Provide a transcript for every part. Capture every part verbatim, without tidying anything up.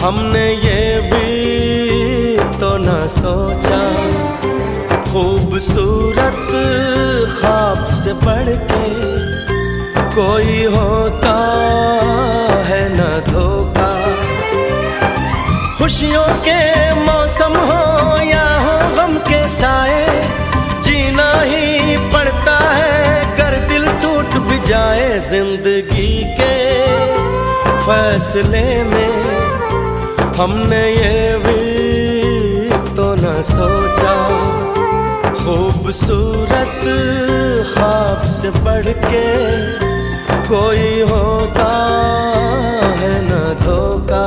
हमने ये भी तो न सोचा, खूबसूरत ख्वाब से बढ़ के कोई होता है न धोखा। खुशियों के मौसम हो या हो गम के साए, जीना ही पड़ता है कर दिल टूट भी जाए। जिंदगी के फैसले में हमने ये भी तो न सोचा, खूबसूरत ख्वाब से बढ़ के कोई होता है न धोखा।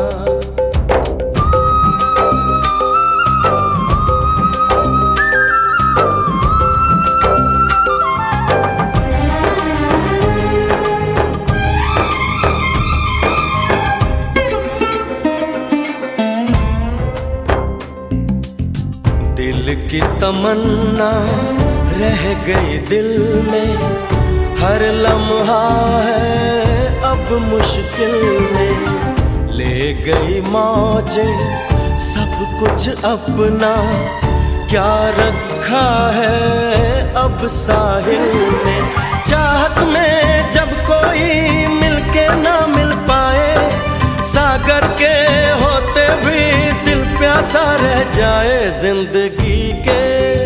दिल की तमन्ना रह गई दिल में, हर लम्हा है अब मुश्किल में। ले गई मौजें सब कुछ अपना, क्या रखा है अब साहिल में। चाहत में जब कोई मिलके ना मिल पाए, सागर के होते भी दिल प्यासा रह जाए। जिंदगी के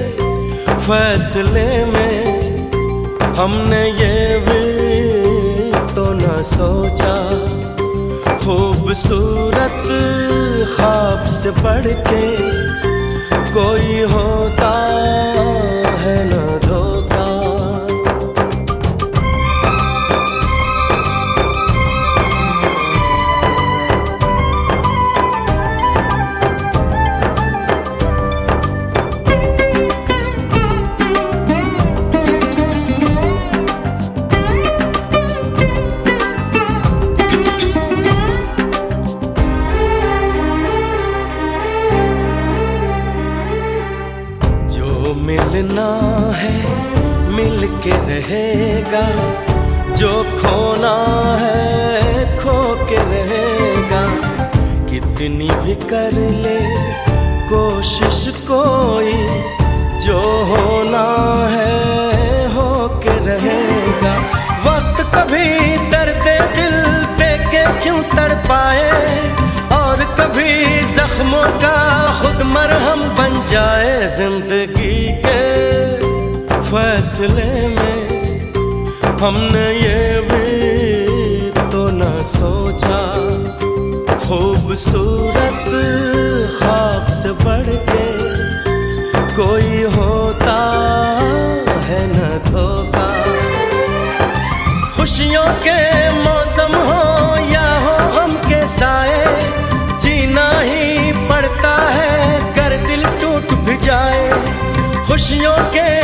फैसले में हमने ये भी तो न सोचा, खूबसूरत ख्वाब से बढ़ के कोई होता है न धोखा। मिलना है मिल के रहेगा, जो खोना है खो के रहेगा। कितनी भी कर ले कोशिश कोई, जो होना है हो के रहेगा। वक्त कभी दर्द दिल पे के क्यों तड़पाए, और कभी जख्मों का खुद मरहम बन जाए। जिंदगी के फैसले में हमने ये भी तो न सोचा, खूबसूरत ख्वाब से बढ़ के कोई होता है न धोखा। खुशियों के मौसम हो या हो गम के साए, जीना ही पड़ता है कर दिल टूट भी जाए। खुशियों के